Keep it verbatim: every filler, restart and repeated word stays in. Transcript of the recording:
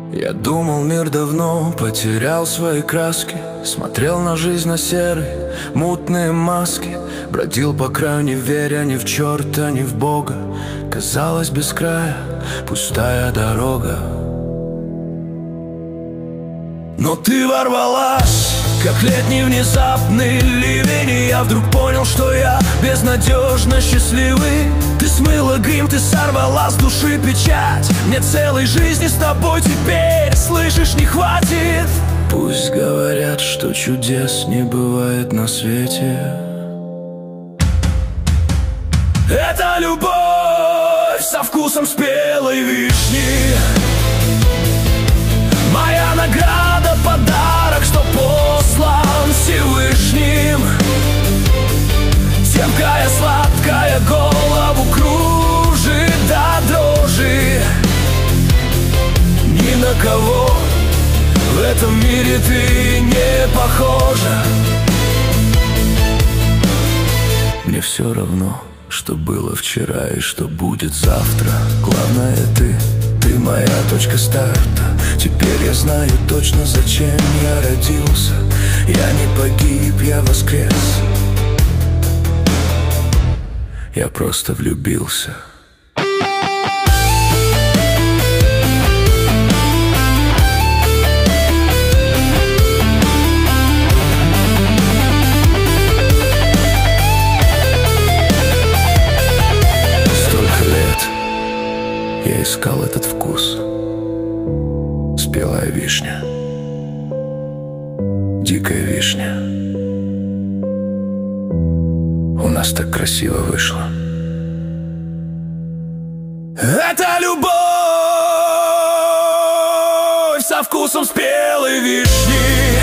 Я думал, мир давно потерял свои краски, смотрел на жизнь на серые, мутные маски, бродил по краю, не веря ни в черта, ни в Бога. Казалось, без края пустая дорога. Но ты ворвалась, как летний внезапный ливень, и я вдруг понял, что я безнадежно счастливый. Ты смыла грим, ты сорвала с души печать. Мне целой жизни с тобой теперь, слышишь, не хватит. Пусть говорят, что чудес не бывает на свете. Это любовь со вкусом спелой вишни. Моя награда, подарок, что послан Всевышним. Терпкая, сладкая, голову кружит до дрожи. Ни на кого в этом мире ты не похожа. Мне все равно, что было вчера и что будет завтра. Главное ты, ты моя точка старта. Теперь я знаю точно, зачем я родился. Я не погиб, я воскрес. Я просто влюбился. Столько лет я искал этот вкус. Спелая вишня, дикая вишня. У нас так красиво вышло. Это любовь со вкусом спелой вишни.